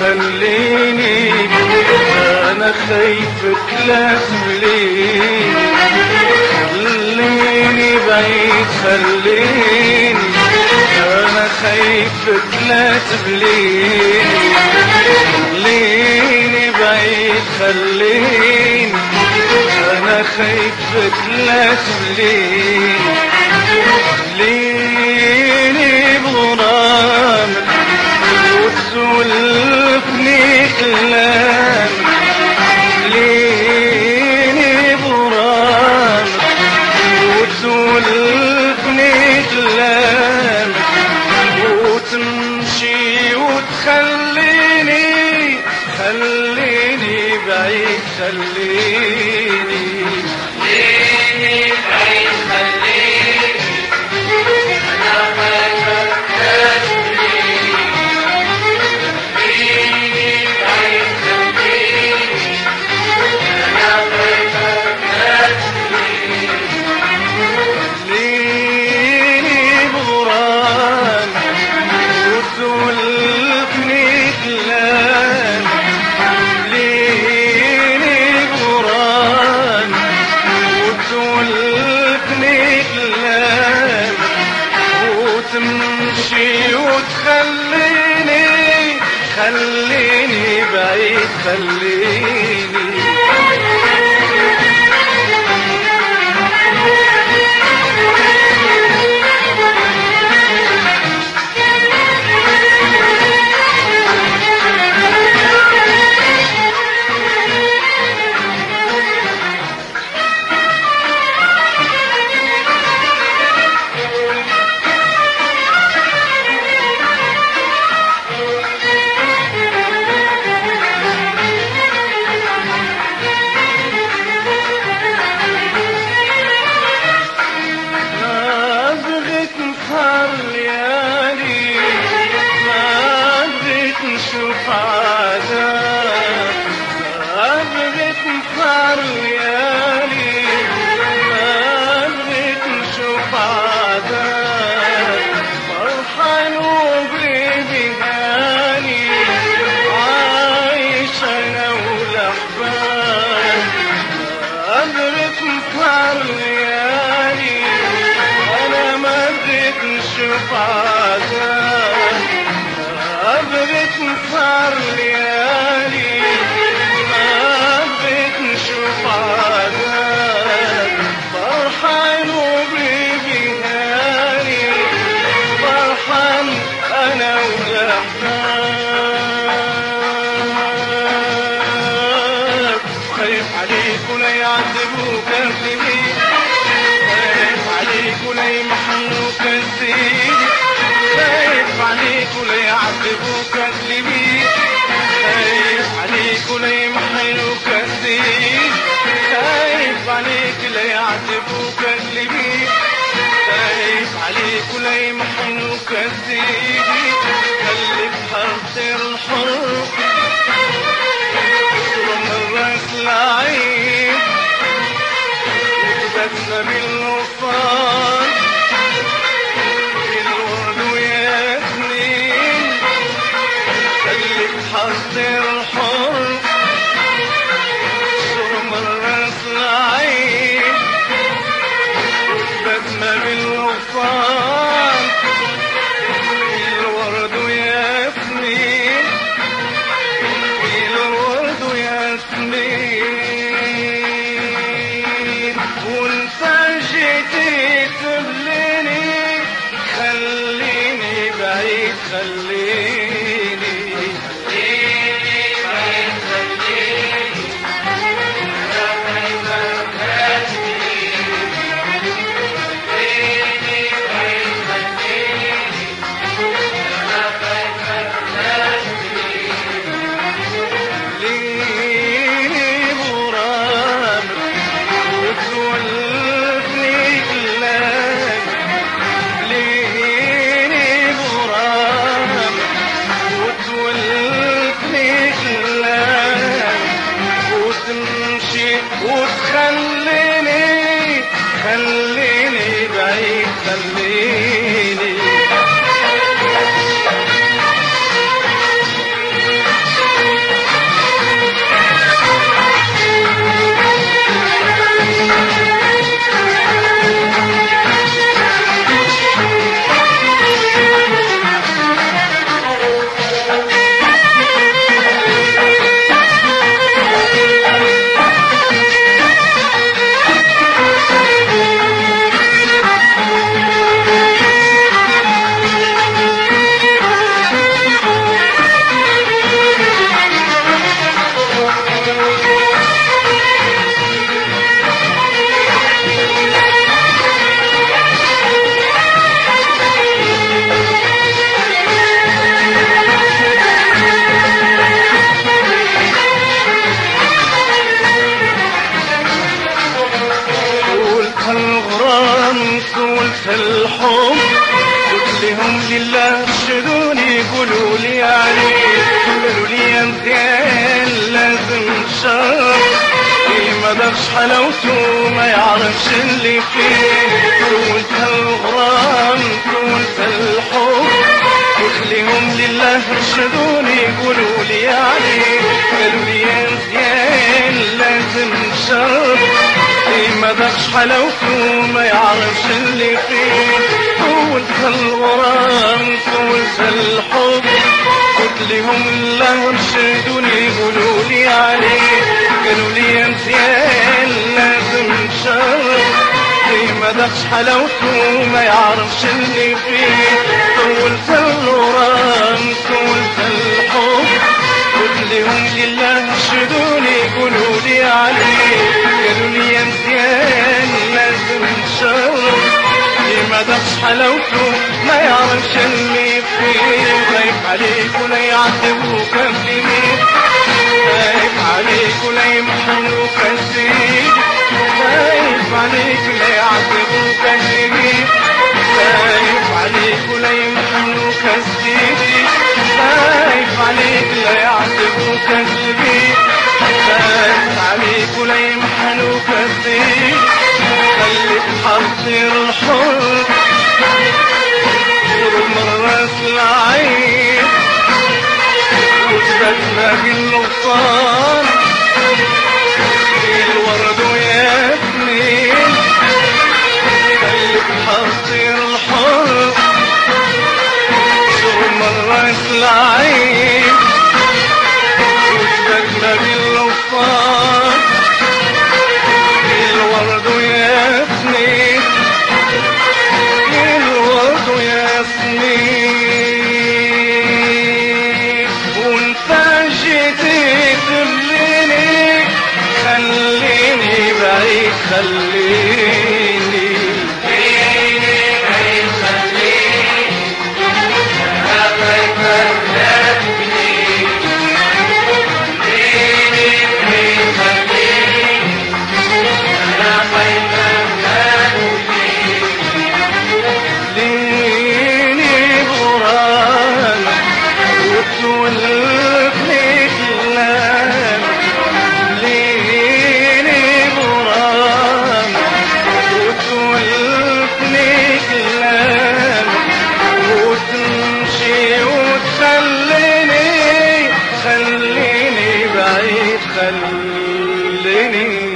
خليني، انا خايفك لا تبليني، خليني بعيد خليني، انا خايفك لا تبليني، خليني بعيد خليني، انا خايفك لا تبليني، خليني بغرامك وتسولفني كلامك، خليني بغرامك وتسولفني كلامك، وتمشي وتخليني، خليني بعيد خليني، خليني بعيد خليني، أنا خايفك لا تبليني، خليني بعيد خليني، أنا خايفك لا تبليني، خليني بغرامك وتسولفني كلامك، خليني بغرامك وتسولفني كلامك، وتمشي وتخليني، خليني بعيد خليني. نشوف عذاب، ما بغيت نسهر ليالي، ما بغيت نشوف عذاب، فرحان وقلبي هاني، عايش انا والاحباب، ما بغيت نسهر ليالي، انا ما بغيت نشوف عذاب، بغيت نسهر ليالي، ما بغيت نشوف عذاب، فرحان وقلبي هاني، فرحان انا والاحباب، خايف عليك ولا يعذبوك اهلي، خايف عليك ولا يمحنوك الزيد، خايف عليك ولا يعذبوك اللي، خايف عليك ولا يمحنوك الزيد، خايف عليك لا يعذبوك اللي، خايف عليك ولا يمحنوك الزيد، خليك حرصير الحر من راس العين، وتبسم بالوصال حصير الحر من راس العين، وتبسمة بالوصال الورد وياسمين، الورد وياسمين، وانت جيتي تبليني، خليني بعيد خليني، وتخليني، خليني بعيد خليني، الحب قلت لهم لله ارشدوني يقولوا لي عليك قالوا لي يا مزيان لازم شرف ما دقش حلاوته ما يعرفش اللي فيه طولت الغرام طولت الحب قلت لهم لله ارشدوني يقولوا لي عليك قالوا لي يا مزيان لازم شرف ما دقش حلاوته ما يعرفش اللي فيه طولت الغرام طولت الحب قلت لهم لله ارشدوني يقولوا لي عليك قالوا لي يا مزيان لازم شرف ما دقش حلاوته ما يعرفش اللي فيه طولت الغرام طولت الحب قلت لهم لله ارشدوني يقولوا لي عليك قالوا لي يا مزيان لازم شرف ما دقش حلاوته ما يعرفش اللي فيه خايف عليك ولا يعذبوك بمين خايف عليك ولا يمحنوك الزيد خايف عليك ولا يعذبوك بمين خايف عليك ولا يمحنوك الزيد خايف عليك لا يعذبوك الزيد خايف عليك ولا يمحنوك الزيد خليك حصير الحب ضرب من راس العين وثبتنا بالنقصان الورد وياسمين خليك حصير الحب ضرب من راس العين وثبتنا بالنقصان الورد وياسمين الورد وياسمين وانت جيتي تبليني خليني بعيد خليني بعيد خليني أنا خايفة لا تبني بعيد خليني أنا خايفة لا تبني ليني غرام وتولفني كلام ليني غرام وتولفني كلام وتمشي وتخليني خليني بعيد خليني